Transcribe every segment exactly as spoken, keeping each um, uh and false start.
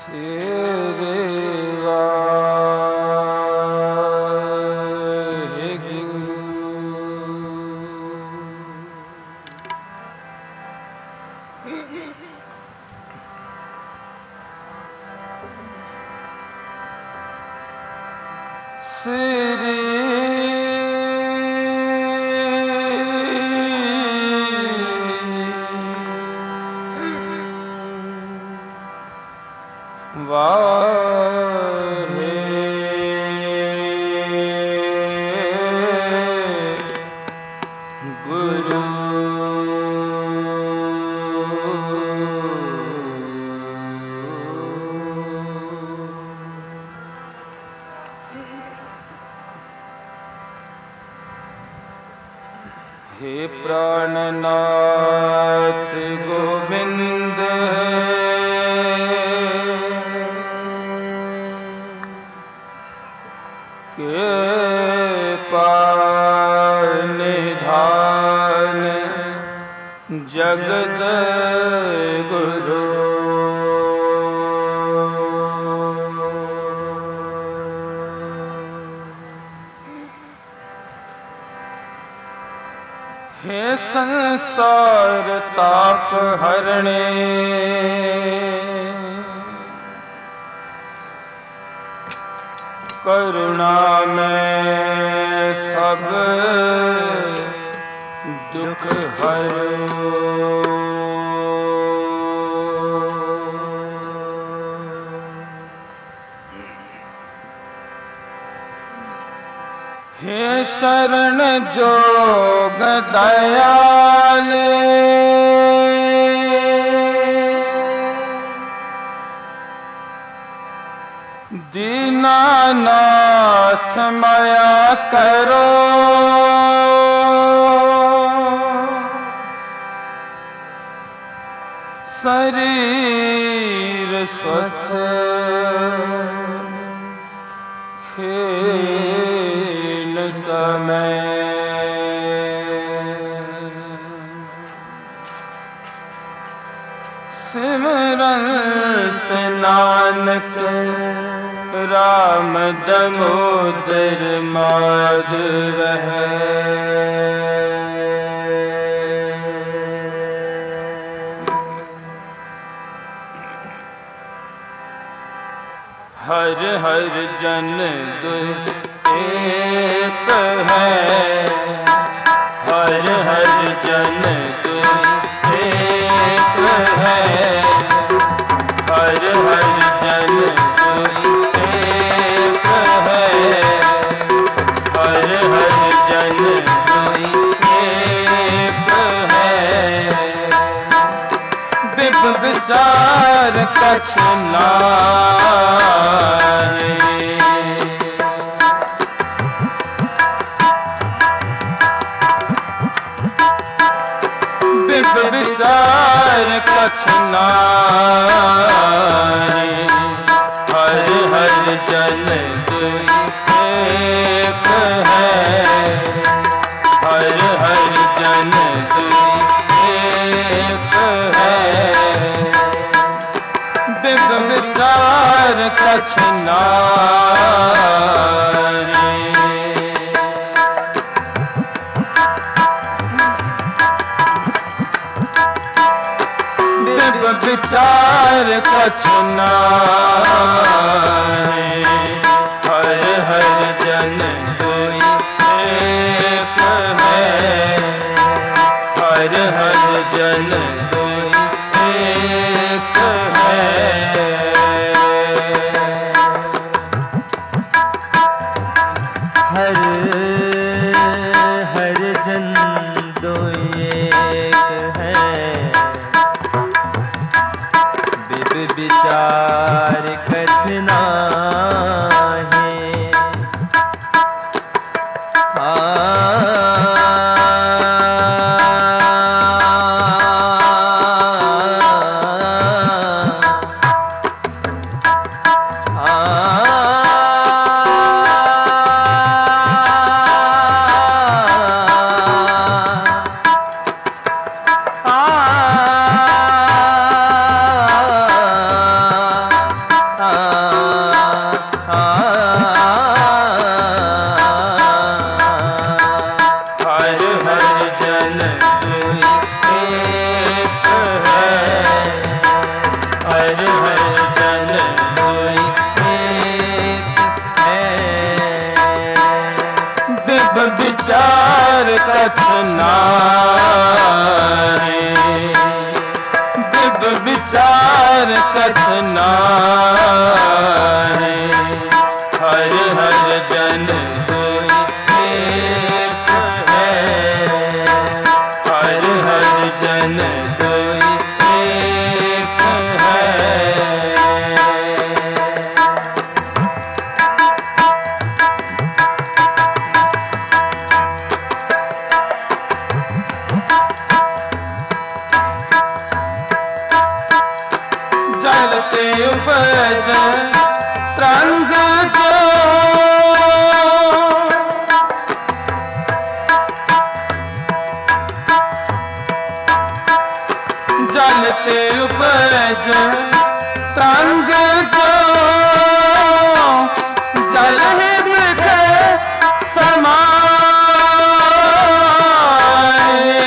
हे प्राणनाथ गोविंद के निधान जगत गुरु हे संसार ताप हरणे करुणा में सब दुख हरो। हे शरण जोग दयाले दीनानाथ माया करो। शरीर स्वस्थ खेल समय सिमरत नानक राम दामोदर माधव है। हर हर जन एक है, हर हर जन एक है, हर हर जन एक है, हर हर जन एक है। बिब विचार कछ नाहि, बिब विचार कछ नाहि। हर हर जन एक है, हर हर जन एक है। बिब विचार कछ नाहि। बिब विचार कछ नाहि। हर हर जन एक है, हर हर जन एक है। हर हर जन दो एक है। बिब विचार कछ नाहि। आ कछ नाहि, बिब विचार कछ नाहि। हर हर जन कोई एक है, हर हर जन कोई एक है। जल ते उपज तरंग जो, जल ते उपज तरंग जो, जल ही बिख समाए।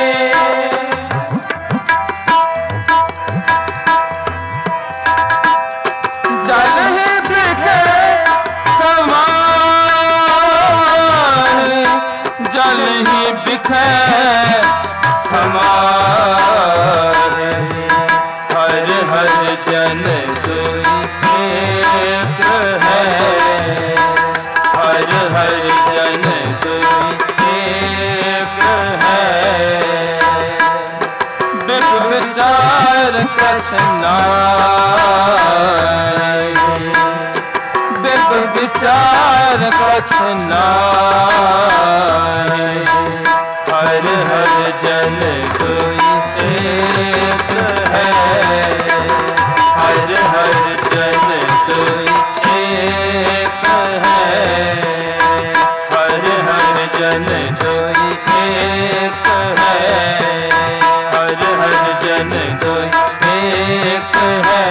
जल ही बिख समाए, जल ही बिख समाए। हर हर जन कोई एक है, हर हर जन कोई एक है। बिब विचार कछ नाहि, बिब विचार कछ नाहि। हर हर जन कोई एक है, हर हर जन कोई एक है, हर हर जन कोई एक है, हर हर जन कोई एक है।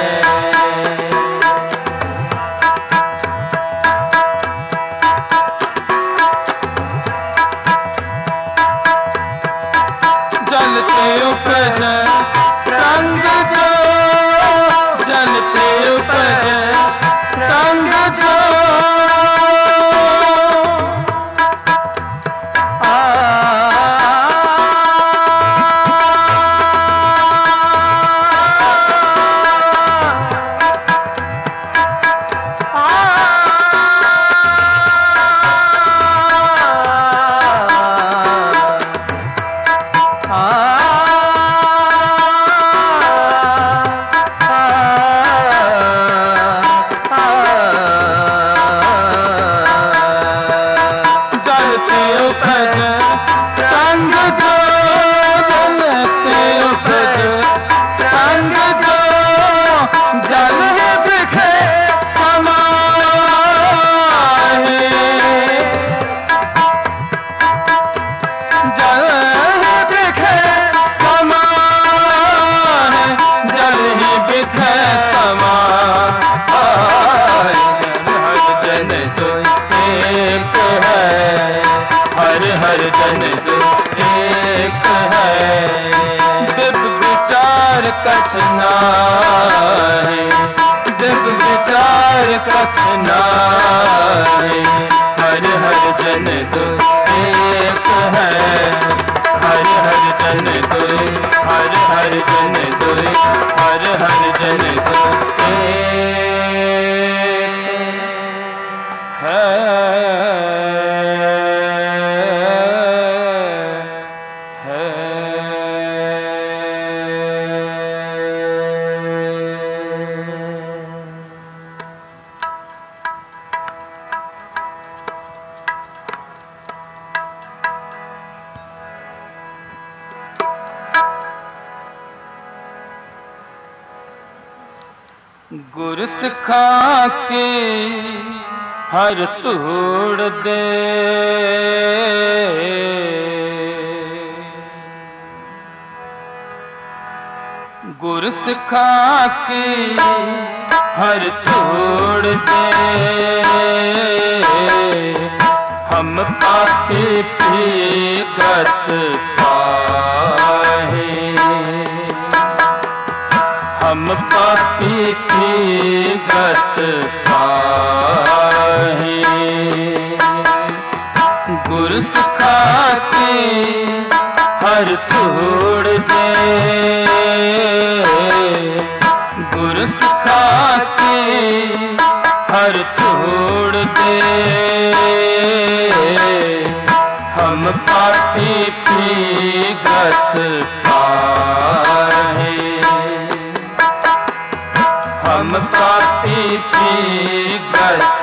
जल ते उपज तरंग जो, जल ते उपज तरंग जो। आ जल ते उपज तरंग जो, जल ते उपज तरंग जो, जल ही बिख समाए। जल ही बिख समाए, जल ही बिख समाए। हर जन कोई एक है, हर हर जन कोई एक है। बिब विचार कछ नाहि, बिब विचार कछ नाहि। हर हर जन कोई एक है, हर हर जन कोई, हर हर जन कोई, हर हर जन कोई एक है, है। गुर सिखा के हर तोड़ दे, गुर सिखा के हर तोड़ दे। हम पापी भी गत पाहे, हम पापी की गत पाहे। गुर सिखा के तोड़ दे। गुर सिखा के हर तोड़ दे। हम पापी पीगत पाहे। हम पापी पीगत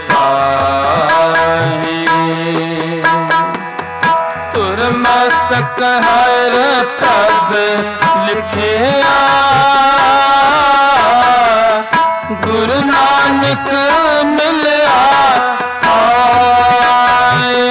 पाहे। तुर मस्तक हर पग लिखिया। गुरु नानक मिलिया आए।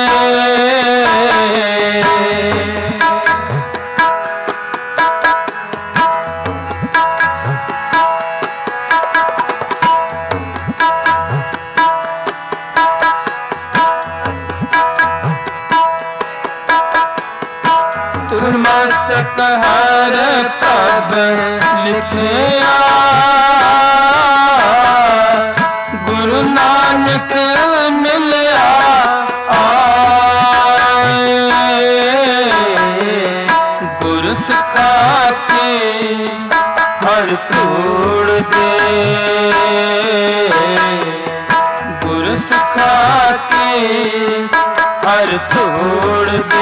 तुर मस्तक हर पग लिखिया। गुरु नानक मिलिया आए। गुरु सिखा के हर तोड़ दे। गुरु सिखा के हर तोड़ दे।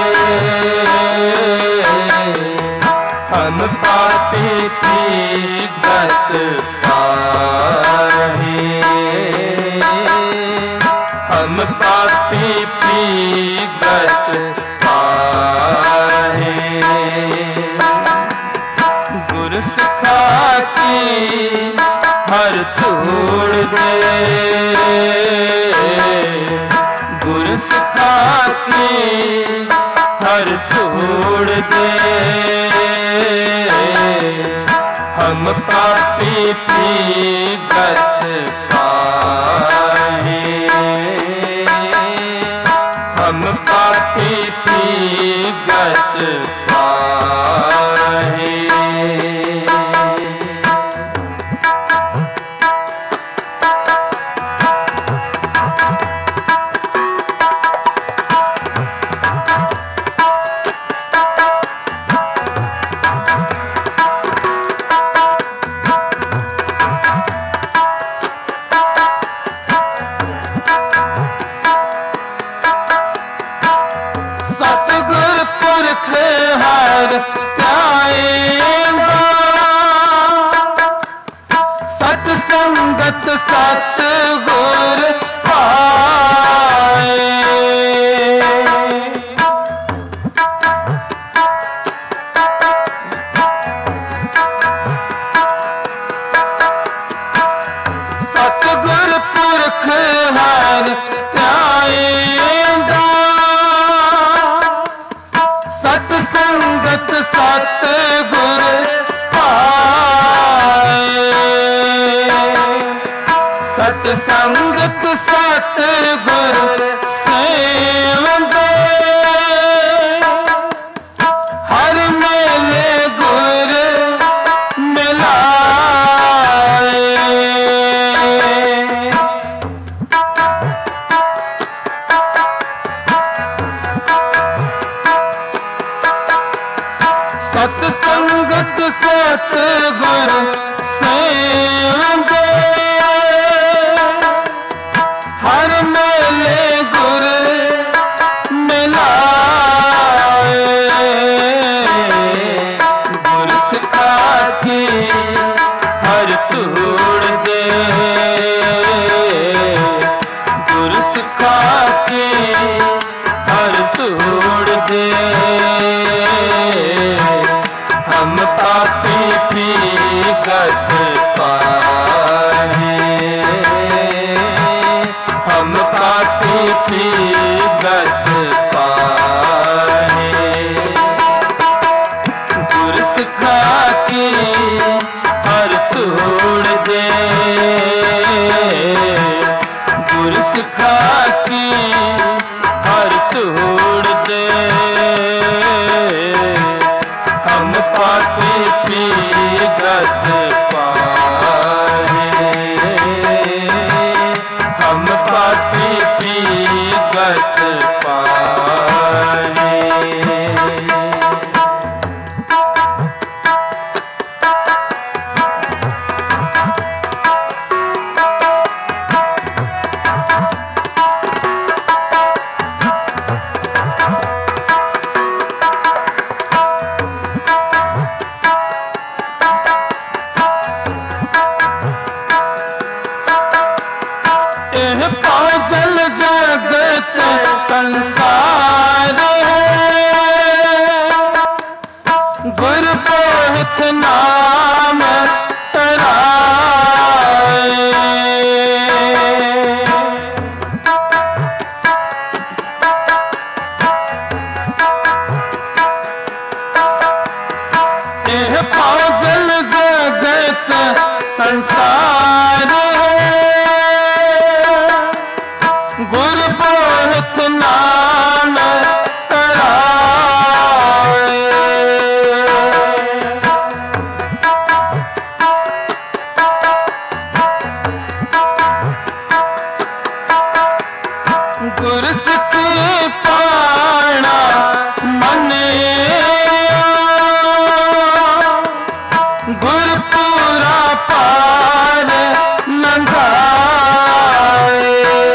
हम पापी पीगत पाहे। हम पापी पीगत पाहे। गुरु सिखा के हर तोड़ दे। गुरु सिखा के हर तोड़ दे। हम पापी पीगत पाहे। हम पापी पीगत पाहे। सतगुर पुरख हर त्याएगा। सतसंगत सतगुर पाए। सतगुर पुरख हर त्याएगा। सतसंगत सतगुर पाए। सतसंगत सतगुर सेवंदे। हर मेले गुर मिलाए। सतसंगत सतगुर सेवंदे। हर मेले गुर मिलाए। गुर सिखा के हर तोड़ दे। गुर सिखा के हर तोड़ दे। हम पापी पीगत पाहे। हम पापी पीगत पाहे। गुर सिखा के हर तोड़ दे। गुर सिखा के हर तोड़ दे। हम पापी पीगत पाहे। पांचल जगत संसार गुर पोहित नाम तराए। यह पांचल जगत संसार गुर पोहित नाम तराए। गुर सिख पाना मने गुर पूरा पार नंगाए।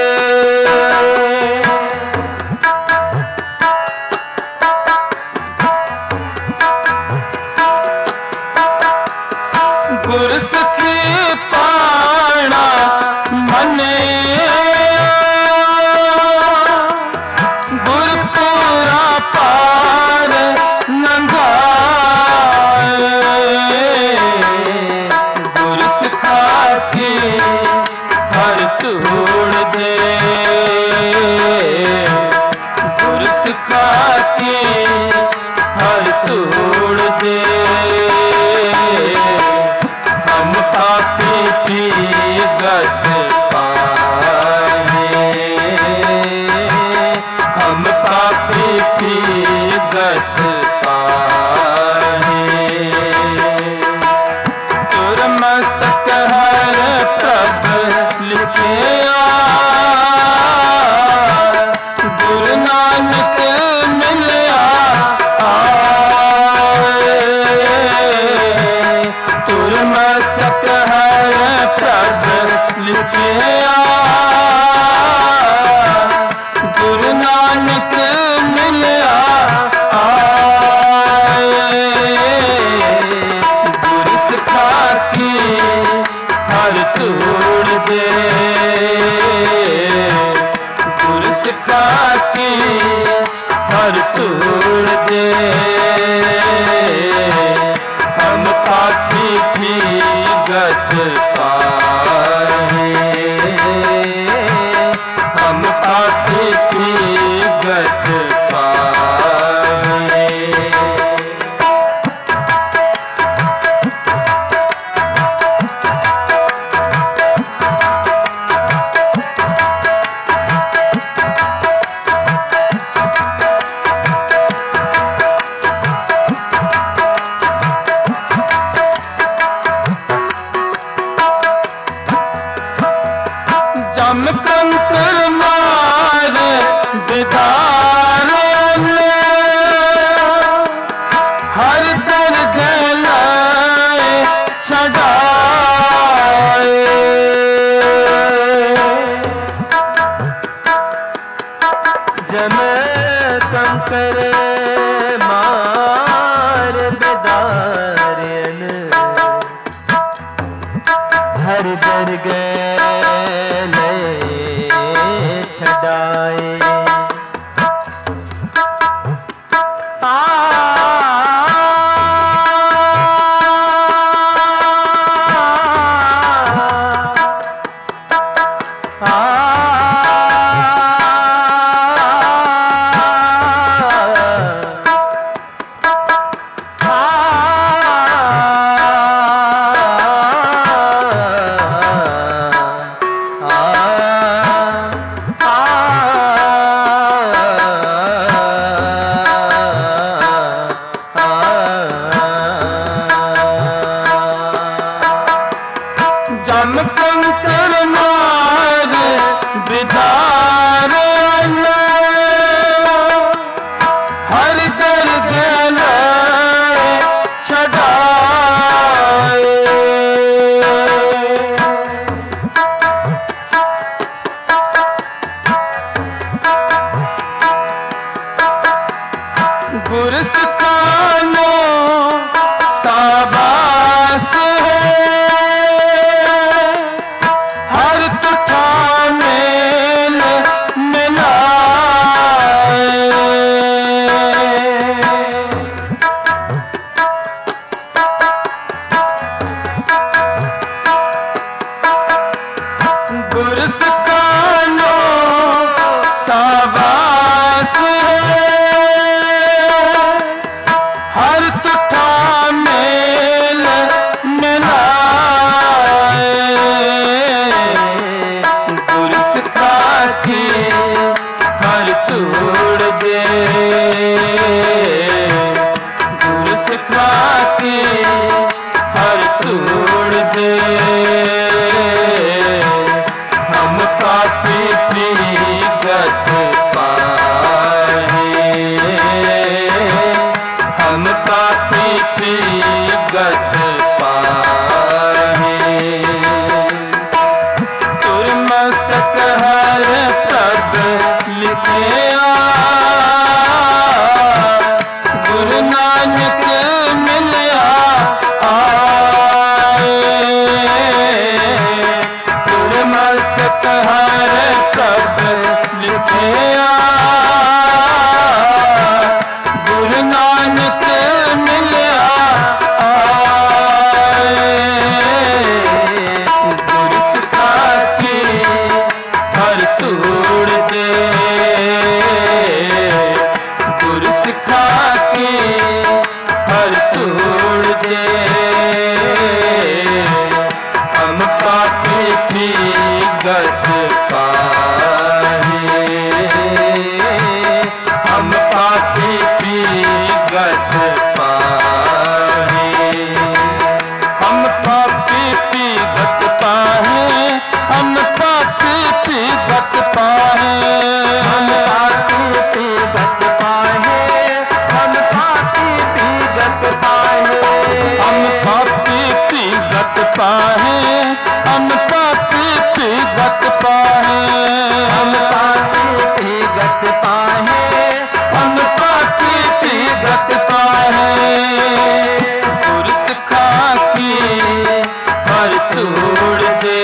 गुर सिख पाना मने गुर पूरा पार नंगाए। गुर सिखा के हर तोड़ दे गुर सिखा के हर तोड़ दे। हम पापी की गत पाए हम पापी की गत पाए। तुर मस्तक हर प्रभ लिखे गुरु नानक मिलया आए। तुर मस्तक हर प्रभ लिखे गुरु नानक मिलया आए। गुरु सिखा के हर तोड़ दे गुरु सिखा के हर तोड़ दे। हम पापी की गत पाए हम पापी की गत पाए। जम कंकर मार दिदार हर दर गलाए छड़ाए। जम कंकर मार बेदारन हर दर गले छड़ाए। आ जम कंकर मार बिदार हर दर गलाए छड़ाए। गुर सिखानो साबास है पाहे हम पापी पी गत पाहे हम पापी पी गत पाहे हम पापी पी गत पाहे गुर सिखा की हर तोड़ दे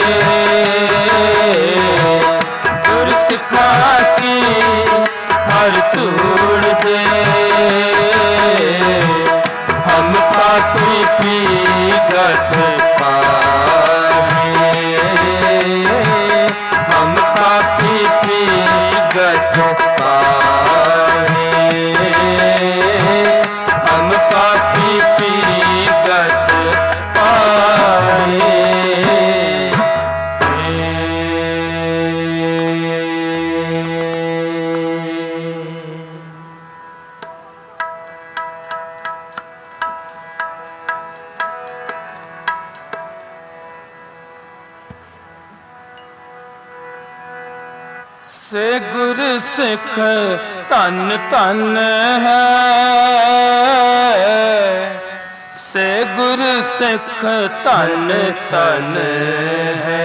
गुर सिखा की हर तोड़ दे हम पापी पी गत पाहे हम पापी पी गत पाहे हम पापी पी गत पाहे से गुर सिख तन तन है से गुर सिख तन तन है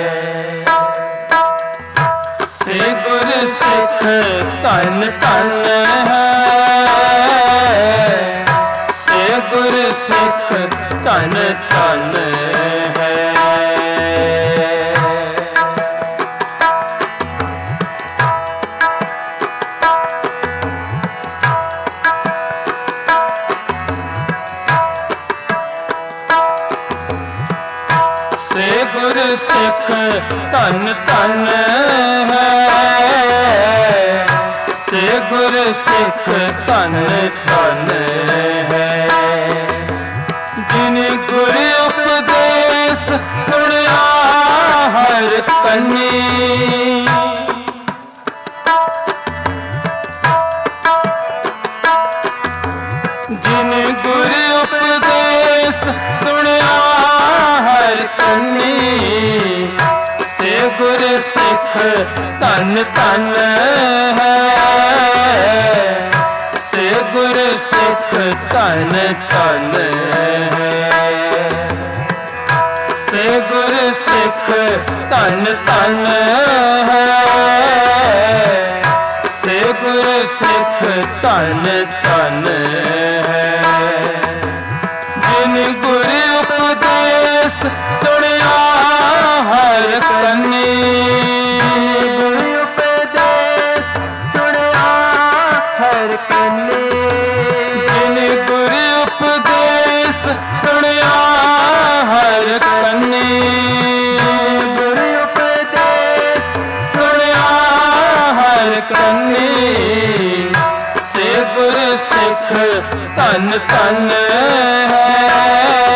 से गुर सिख तन तन है से गुर सिख तन तन है से गुर सिख तन तन है से गुर सिख तन तन है जिन गुर उपदेश सुनिया हर कन्नी जिन गुर उपदेश सुनिया हर कन्नी से गुर सिख तन तन है से गुर सिख तन तन है से गुर सिख तन तन है से गुर सिख तन तन है जिन गुर उपदेश सुनिया हर कन्नी गुर उपदेश सुनिया हर कन्नी जिन गुर उपदेश सुनिया हर कन्नी गुर उपदेश सुनिया हर कन्नी से गुर सिख तन तन है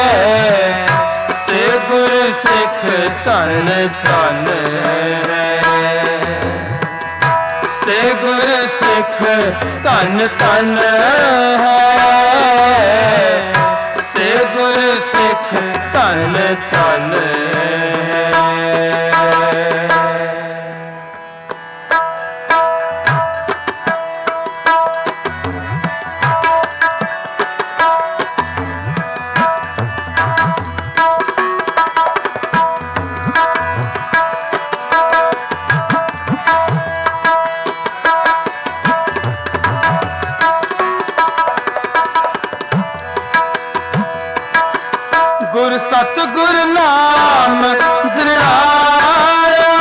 से गुर सिख तन तन है से गुर सिख तन तन है से गुर सिख तन तन है गुर सतगुर नाम दृढ़ाया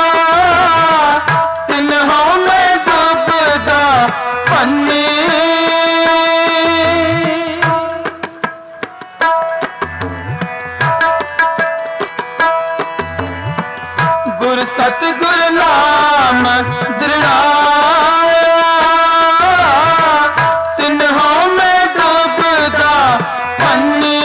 तिन्हों में डूबदा पन्नी गुर सतगुर नाम दृढ़ाया तिन्हों में डूबदा पन्नी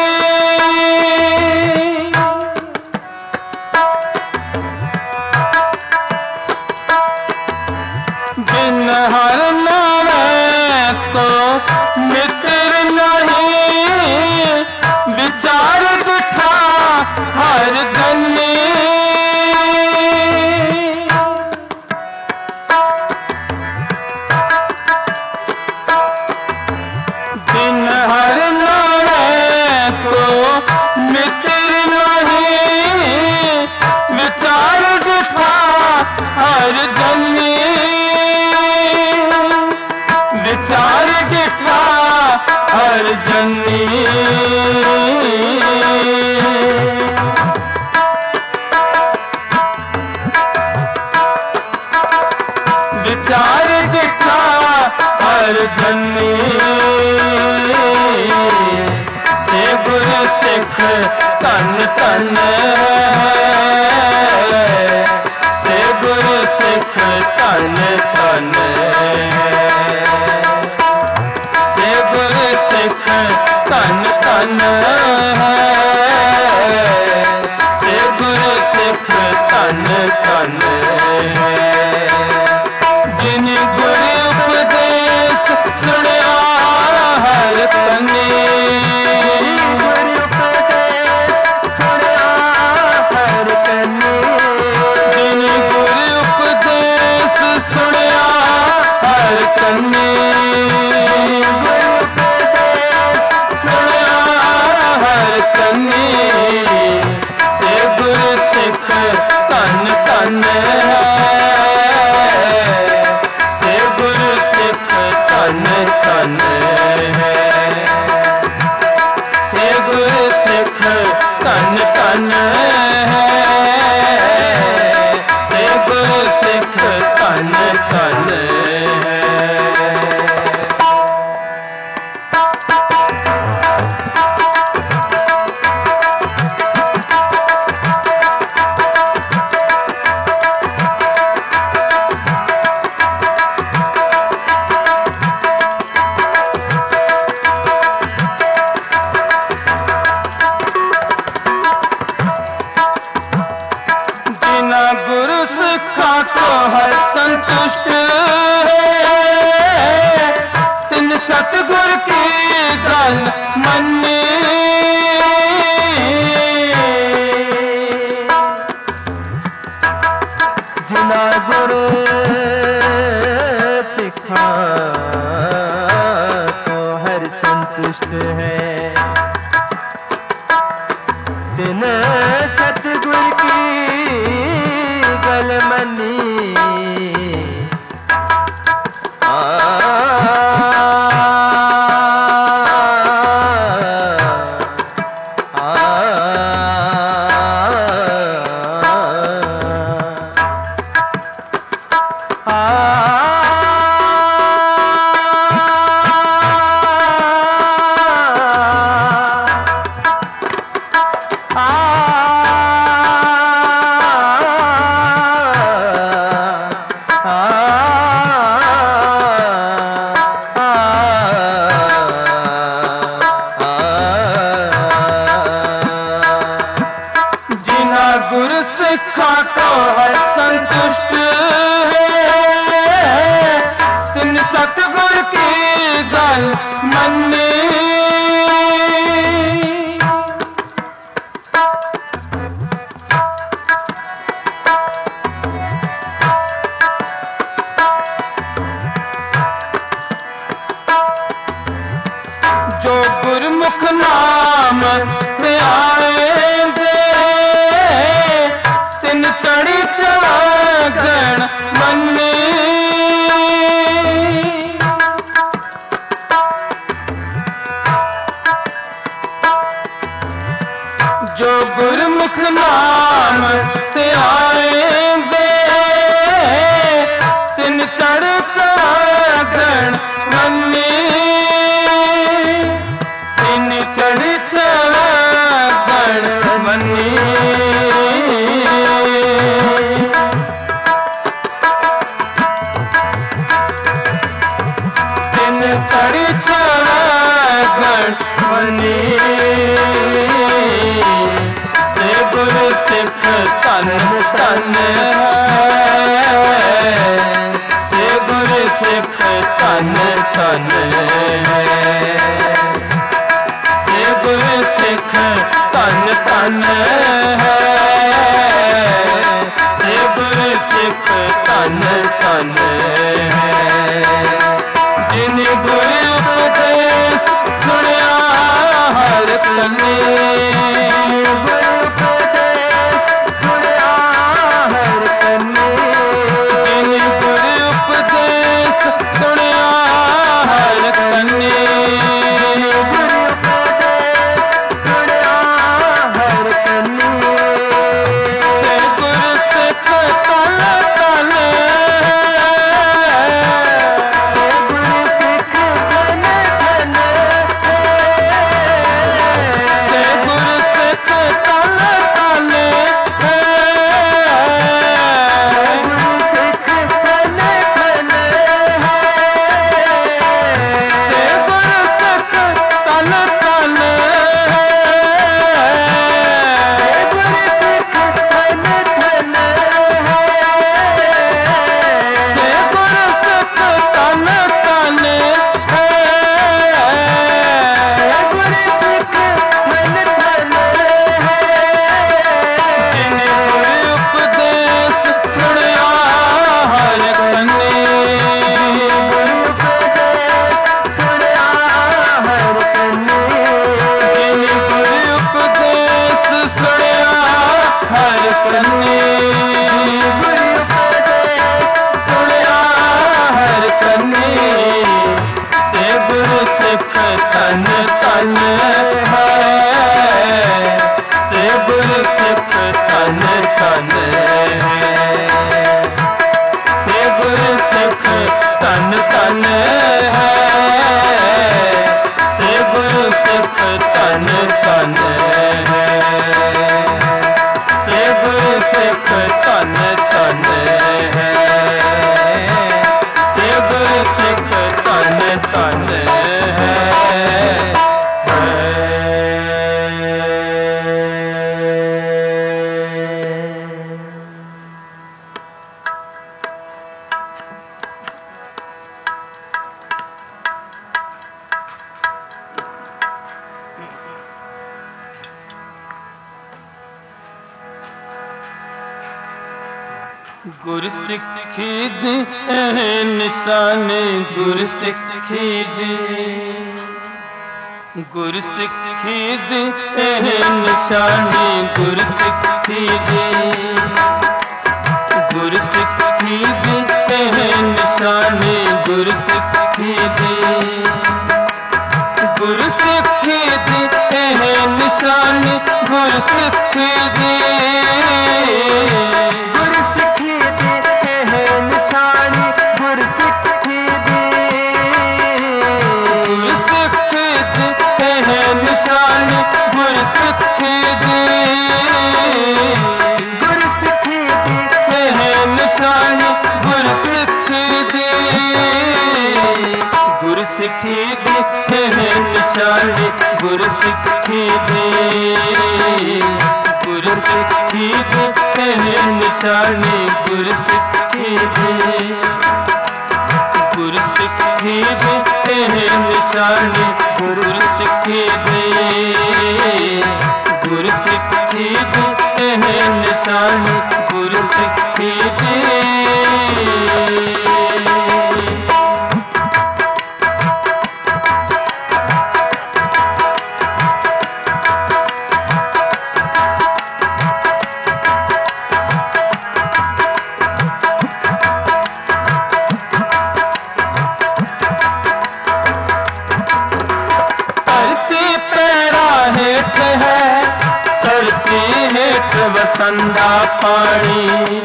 बिन हर नाम को मित्र नहीं विचार बिठा हर गन्नी बिन हर नाम को मित्र नहीं हर जनी से गुरु सिख तन तन से गुरु सिख तन तन से गुरु सिख तन तन से गुरु सिख तन तन जिन गुरु उपदेश सुनिया हर तने गुरु उपदेश सुनिया हर तने जिन गुरु उपदेश सुनिया हर तने गुरु उपदेश सुनिया हर तने से गुरु सिख तन तन से गुरु सिख तन तन से गुरु सिख तन तन से गुरु सिख तन तन गुरु सिखा को हर संतुष्ट है तिन सतगुर की गल मन्नी जिना गुरु सिखा को हर संतुष्ट है तिन सतगुर की गल मनी आ गुरु सिखा को हर संतुष्ट है तिन सतगुर की गल मन्नी जो गुरमुख नाम पे आएंगे तिन चढ़ी चढ़ागण मन्नी जो गुरमुख नाम पे आएंगे तिन चढ़ चढ़ागण मन्नी तिन चढ़ चढ़ागण मन्नी चढ़ी चढ़ागण मन्नी से गुरु सिख तन तन से गुरु सिख तन तन से गुरु सिख तन तन से गुरु सिख तन तन जिन गुरु उपदेश सुनिया हर तने गुरु उपदेश सुनिया हर तने जिन गुरु उपदेश सुनिया हर तने गुरु उपदेश सुनिया हर तने से गुरु सिख तन तन से गुरु सिख सिख धन धन है, से गुरु सिख धन धन है, से गुरु सिख धन धन है, से गुरु सिख धन धन है, से गुरु सिख धन धन है। गुर सिक्खी दी निशाने, गुर सिक्खी दी, गुर सिक्खी दी निशाने, गुर सिक्खी दी, गुर सिक्खी दी निशाने, गुर सिक्खी दी, गुर सिक्खी दी निशाने, गुर सिक्खी दी, गुर सिक्खी दी निशानी, गुर सिक्खी दी, गुर सिक्खी दी निशानी, गुर सिक्खी दी, गुर सिक्खी दी निशानी, गुर सिक्खी दी, गुर सिक्खी दी निशानी, गुर सिक्खी दी, गुर सिक्खी दी निशानी, गुर सिक्खी दी, गुर सिक्खी दी निशानी, गुर सिक्खी दी, गुर सिक्खी दी निशानी, गुर सिक्खी दी। वसंदा पानी,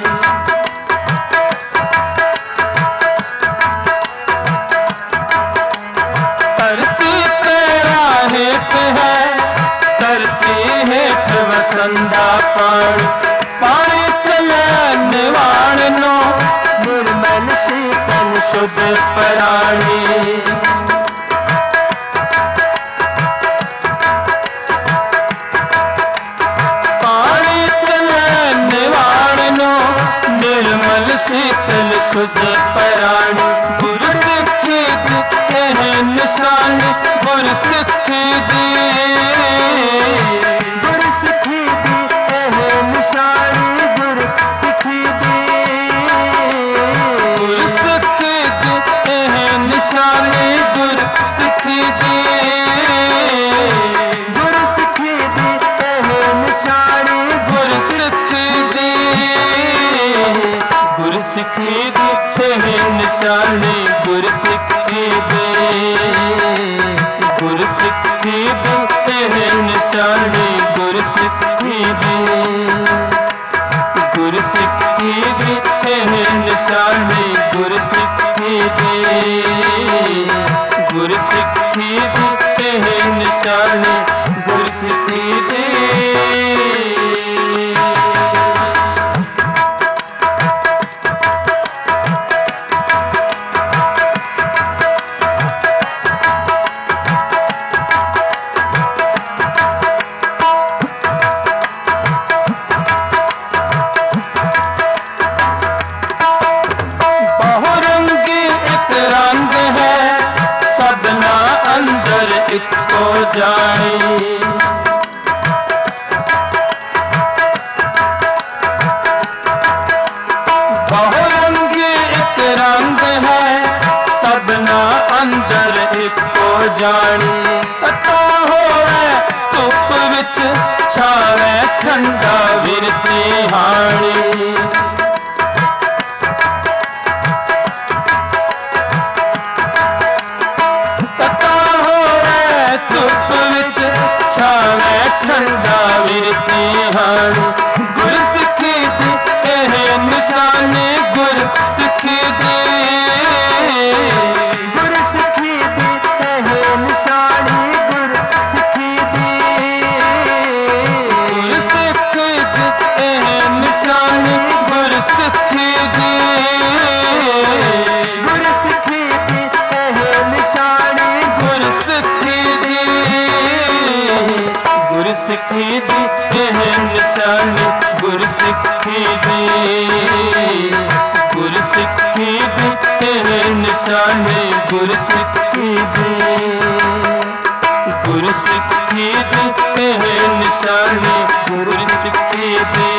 धरती तेरा हेठ है, धरती हेठ वसंदा पानी, पानी चले निवाण नो, निर्मल शीतल शुद्ध प्राणी, शीतल शुद्ध प्राणी, गुर सिक्खी दी निशानी, गुर सिक्खी दी, गुर सिक्खी दी निशानी, गुर सिक्खी दी, गुर सिक्खी दी निशानी, गुर सिक्खी दी, गुर सिक्खी दी निशानी, गुर सिक्खी दी, गुर सिक्खी दी निशानी, गुर सिक्खी दी, गुर सिक्खी दी निशानी, गुर सिक्खी दी, गुर सिक्खी दी निशानी, गुर सिक्खी दी, गुर सिक्खी दी निशानी, गुर सिक्खी दी। इको जानी, बहुरंगी एक रंग है, सबना अंदर इको जानी, पता होवे धुप विच छावे ठंडा विरती हानी, ठंडा विरती हानी, सिखी दी एह निशानी गुरसिखी दी गुरसिखी दी एह निशानी गुरसिखी दी गुरसिखी दी एह निशानी गुरसिखी दी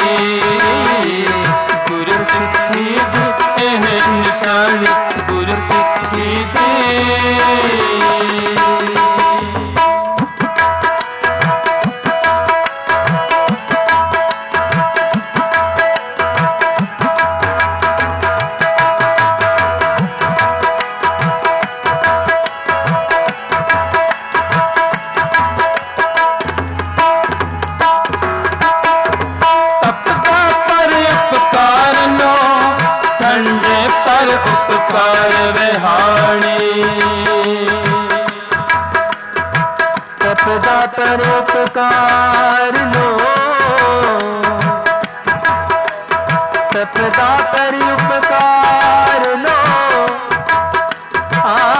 गुरसिखी दी एह निशानी गुरसिखी दी उपकार विहाणी तपदा पर उपकार लो तपदा पर उपकार लो आ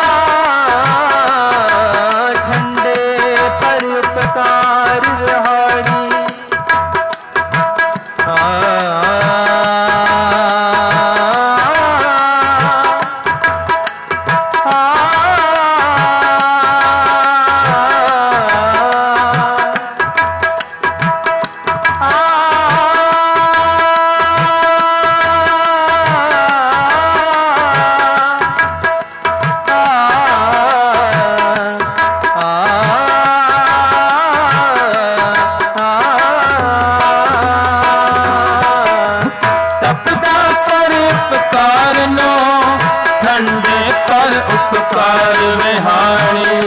ठंडे पर उपकार विहाणी उपकार विहाणी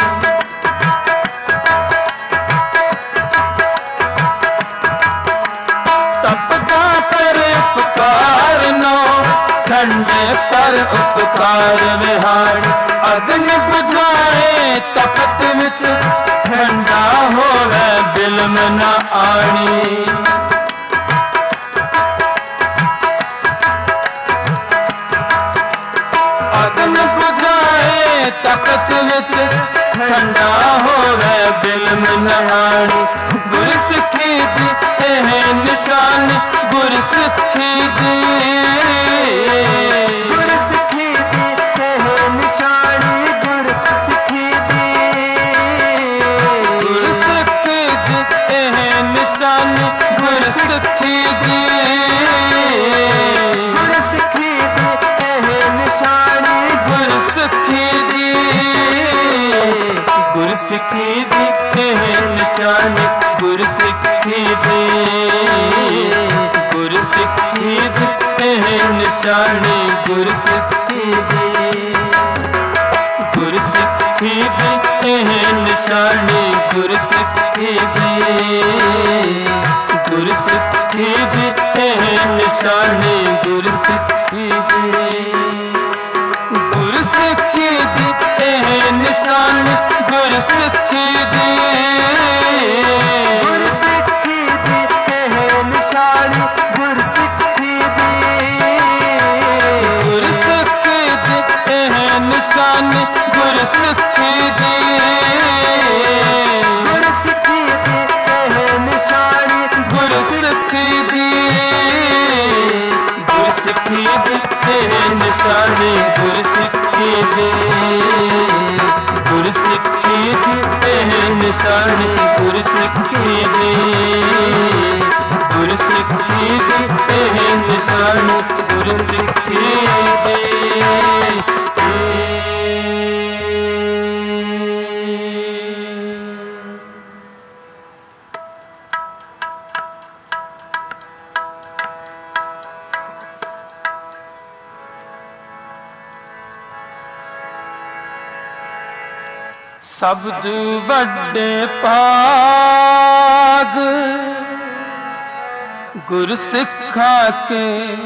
तपदा पर उपकार नो ठंडे पर उपकार विहाणी अग्नि बुझाए तपत विच ठंडा होवे बिलम न आनी अग्नि बुझाए तपत विच ठंडा होवे बिलम नहानी गुरसिखी दी एह निशानी गुरसिखी दी गुरसिखी दी एह निशानी गुरसिखी दी गुरसिखी दी एह निशानी गुरसिखी दी गुरसिखी दी एह निशानी गुरसिखी दी गुरसिखी दी एह निशानी गुरसिखी दी गुरसिखी दी एह निशानी गुरसिखी दी गुरसिखी दी एह निशानी गुरसिखी दी गुरसिखी दी एह निशानी गुरसिखी दी गुरसिखी दी एह निशानी गुरसिखी दी गुरसिखी दी एह निशानी गुरसिखी दी गुरसिखी दी एह निशानी गुरसिखी दी गुरसिखी दी एह निशानी गुरसिखी दी गुरसिखी दी एह निशानी गुरसिखी दी गुरसिखी दी एह निशानी गुरसिखी दी गुरसिखी दी एह निशानी गुरसिखी दी शब्द वड्डे पाग गुरसिखा के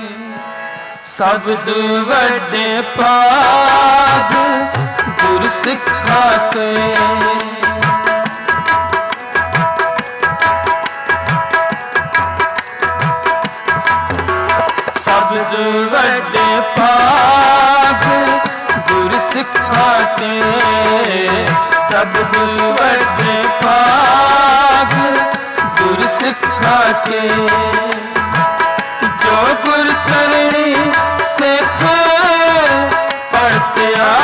शब्द वड्डे पाग गुरसिखा के शब्द वड्डे पाग गुरसिखा के शब्द वड्डे भाग गुर सिखा के जो गुर चरणी सिख पढ़ते आ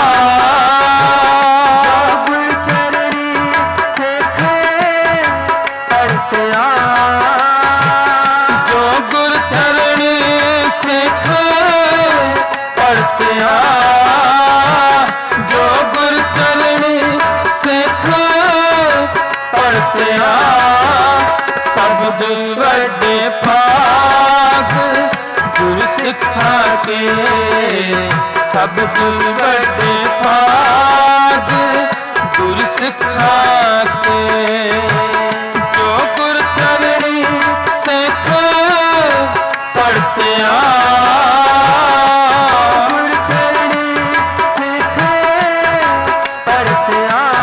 गुर चरणी सिख पढ़ते आ जो गुर चरणी सिख पढ़ते आ जो गुर चरणी सिख पढ़ते आ शब्द वड्डे भाग गुर सिखा के शब्द वड्डे भाग गुर सिखा के जो गुर चरणी सिख पढ़ते आ गुर चरणी सिख पढ़ते आ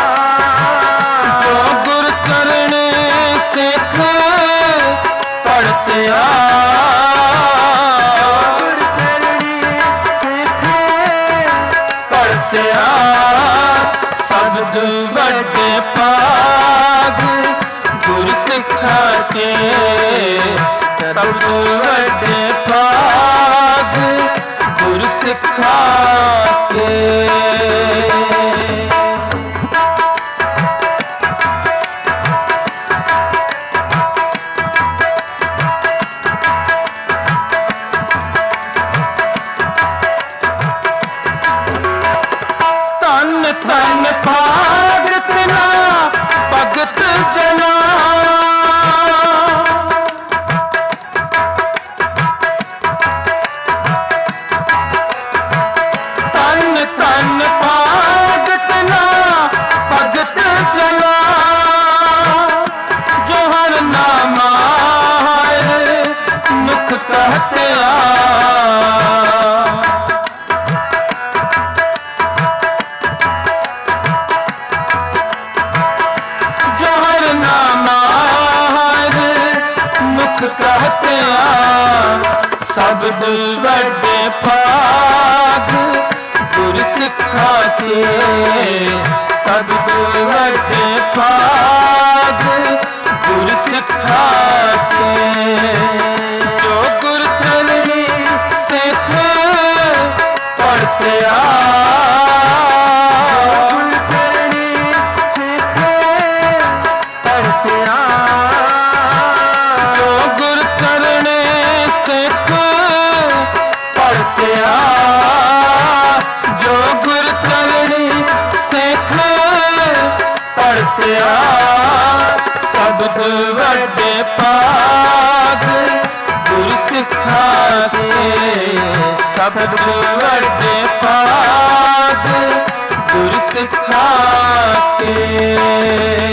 जो गुर चरणी सिख पढ़ते आ गुर चरणी सिख पढ़ते आ शब्द वड्डे भाग गुर सिखा के शब्द वड्डे भाग गुर सिखा के तन तन भागत ना भगत जना तन तन भागत ना भगत जना जो हर नामा हर मुख कहते आ कहते आ शब्द वड्डे भाग गुर सिखा के शब्द वड्डे भाग गुर सिखा के जो गुर चरणी सिख पढ़ते आ गुर चरणी सिख पढ़ते आ पढ़ते आ जो गुर चरणी सिख पढ़ते आ शब्द वड्डे भाग गुर सिखा के शब्द वड्डे भाग गुर सिखा के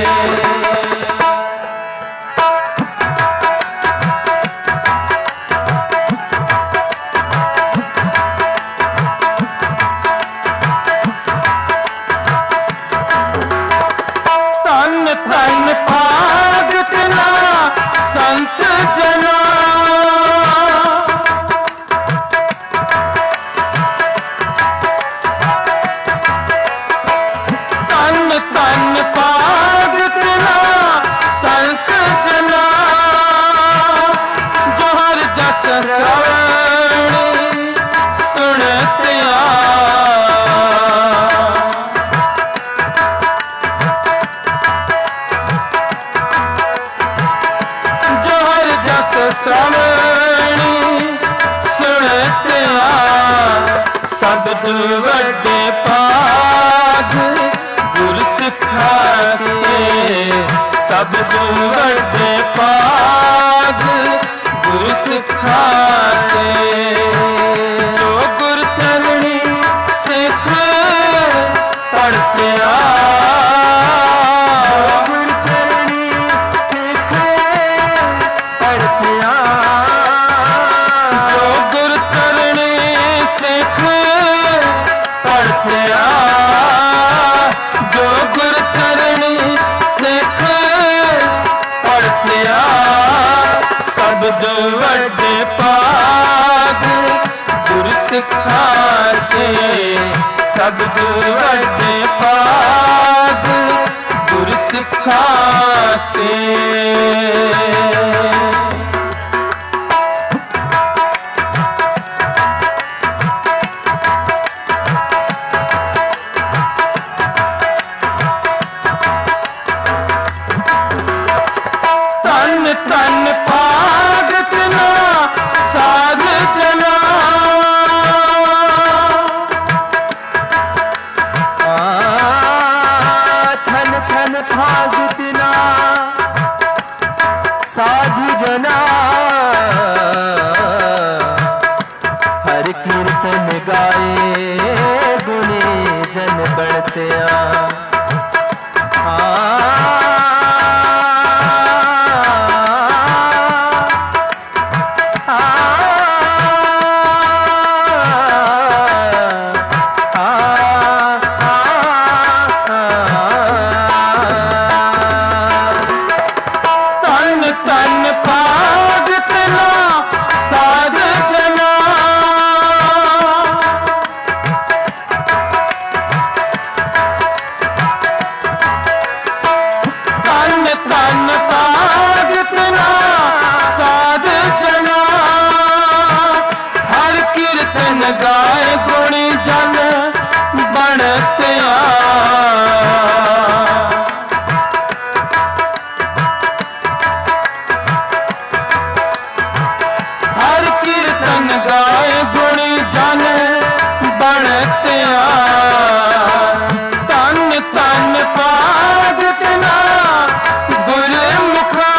तन भागत ना संत जना तन तन भागत ना संत जना जो हर जस श्रवण सुनते आ श्रवणी सुनते आ शब्द वड्डे भाग गुर सिखा के शब्द वड्डे भाग गुर सिखा के जो गुर चरणी सिख पढ़ते आ गुर चरणी सिख पढ़ते आ जो गुर चरणी सिख पढ़ते आ जो गुर चरणी सिख पढ़ते आ शब्द वड्डे भाग गुर सिखाते शब्द वड्डे पाग गुर सिखाते। साधु जना हर कीर्तन गाए गुणी जन बढ़ते गाए गुणी जन बनते हर कीर्तन गाए गुणी जन बनते तन तन पाग तना गुरमुखा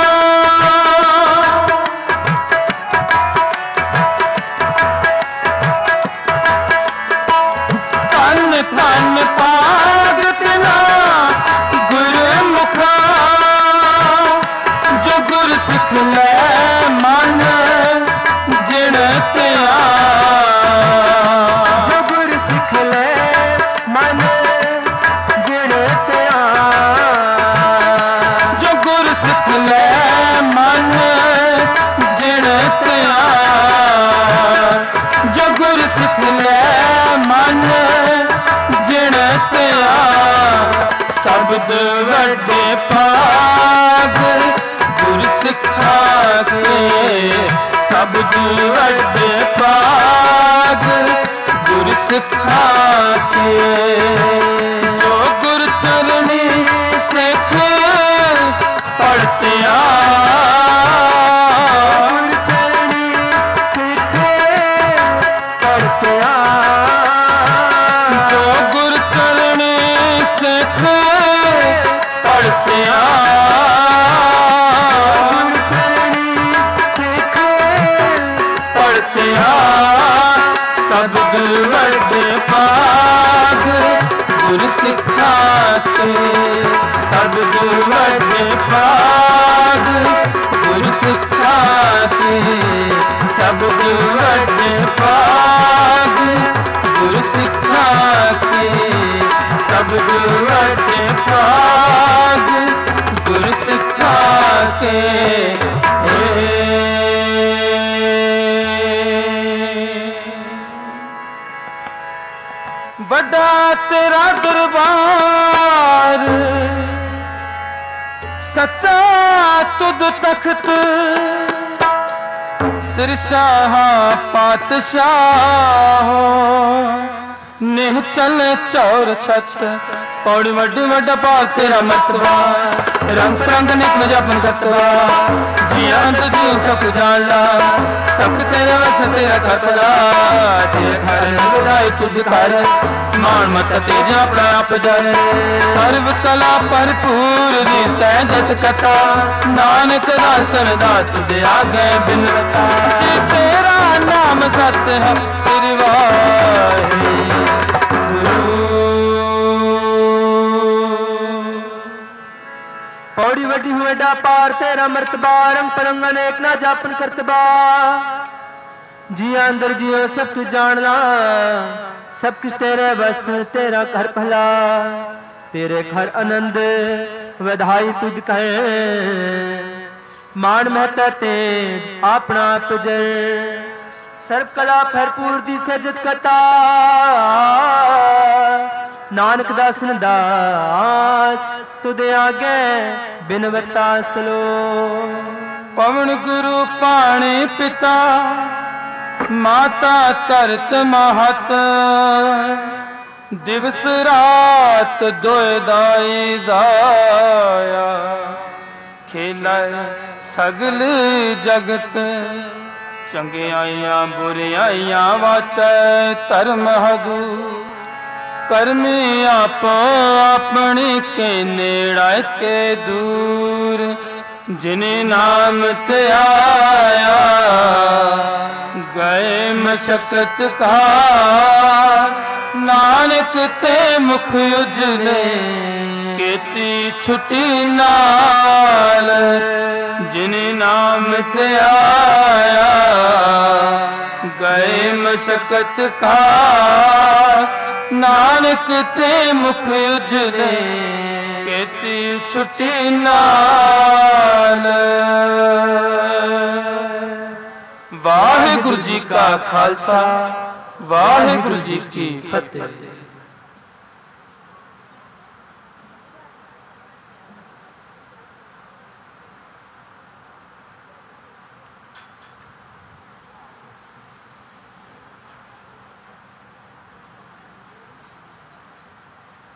तन पाग तना गुरमुखा जो गुर सिख ले मन जिण त्या जो गुर सिख ले मन जिण त्या जो गुर सिख ले मन जिण त्या जो गुर सिख ले मन शब्द वड्डे पाग गुर सिखाते शब्द वड्डे पाग गुर सिखाते जो गुर चरणी सिख पढ़ते गुर चरणी सिख पढ़ते जो गुर चरणी सिख पढ़ते गुर चरणी सिख पढ़ते शब्द वड्डे पाग गुर सिखाते शब्द वड्डे पाग गुर सिखाते शब्द वड्डे पाग गुर सिखाते शब्द वड्डे पाग गुर सिखाते। वड्डा तेरा दरबार सच्चा तुद तख्त सिरशाह पातशाह नेह चले चौर छत पौड़ी वड्डी वड्डा पाक तेरा मर्तबा रंग रंग निक में जपन करतवा जिया तो जियो सब जान ला सब तेरे वस तेरा करतला तेरे घर बुराई तुझ कर मान मत तेज अपना आप जाए सर्व कला भरपूर दी सहजत कथा नानक दासन दास तुझे आगे बिन रता जे तेरा नाम सत्य है श्री वाहिगुरु। पौड़ी वड्डी हुएडा पार तेरा मर्तबा रंग परंग अनेक ना जापन करतबा जिया अंदर जियो सब कुछ जानना सब कुछ तेरे बस तेरा घर भला तेरे घर आनंद वधाई तुझ कहे मान महता ते अपना पुजर ਸਰਬ ਕਲਾ ਭਰਪੂਰ ਦੀ ਸਰਜਤ ਕਥਾ ਨਾਨਕ ਦਾਸਨ ਦਾਸ ਤੁਧ ਆਗੇ ਬਿਨਵਤਾ ਸਲੋ। ਪਵਨ ਗੁਰੂ ਪਾਣੀ ਪਿਤਾ ਮਾਤਾ ਧਰਤ ਮਹਤ ਦਿਵਸ ਰਾਤ ਦੋਇ ਦਾਈ ਦਾਇਆ ਖੇਲਾਏ ਸਗਲ ਜਗਤ ਚੰਗਿਆਈਆਂ ਬੁਰਿਆਈਆਂ ਵਾਚੈ ਧਰਮ ਹਦੂ ਕਰਮੀ ਆਪੋ ਆਪਣੀ ਕੇ ਨੇੜਾ ਕੇ ਦੂਰ ਜਿਨੇ ਨਾਮ ਤੇ ਆਇਆ ਗਏ ਮਸ਼ਕਤ ਕਾ ਨਾਨਕ ਤੇ ਮੁਖ ਉਜਲੇ ਕੀਤੀ ਛੁੱਟੀ ਨਾਲ ਜਿਨੇ ਨਾਮ ਤੇ ਆਇਆ ਗਏ ਮਸ਼ਕਤ ਕਾ ਨਾਨਕ ਤੇ ਮੁਖ ਉਜਲੇ ਕੀਤੀ ਛੁੱਟੀ ਨਾਲ। ਵਾਹਿਗੁਰੂ ਜੀ ਕਾ ਖਾਲਸਾ ਵਾਹਿਗੁਰੂ ਜੀ ਕੀ ਫਤਿਹ।